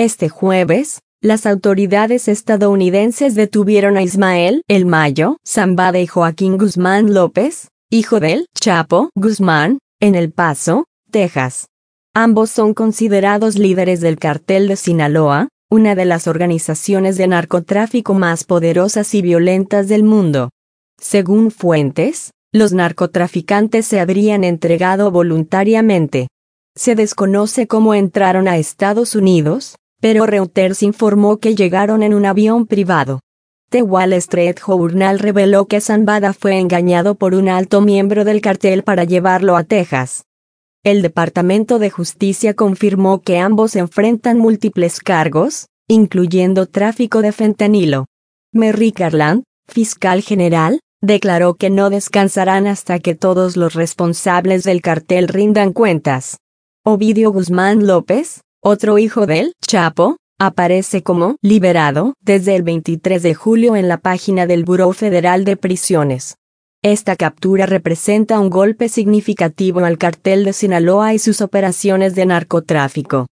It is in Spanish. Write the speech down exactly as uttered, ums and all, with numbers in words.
Este jueves, las autoridades estadounidenses detuvieron a Ismael El Mayo Zambada y Joaquín Guzmán López, hijo del Chapo Guzmán, en El Paso, Texas. Ambos son considerados líderes del Cartel de Sinaloa, una de las organizaciones de narcotráfico más poderosas y violentas del mundo. Según fuentes, los narcotraficantes se habrían entregado voluntariamente. Se desconoce cómo entraron a Estados Unidos, pero Reuters informó que llegaron en un avión privado. The Wall Street Journal reveló que Zambada fue engañado por un alto miembro del cartel para llevarlo a Texas. El Departamento de Justicia confirmó que ambos enfrentan múltiples cargos, incluyendo tráfico de fentanilo. Merrick Garland, fiscal general, declaró que no descansarán hasta que todos los responsables del cartel rindan cuentas. Ovidio Guzmán López, otro hijo del Chapo, aparece como liberado desde el veintitrés de julio en la página del Buró Federal de Prisiones. Esta captura representa un golpe significativo al cartel de Sinaloa y sus operaciones de narcotráfico.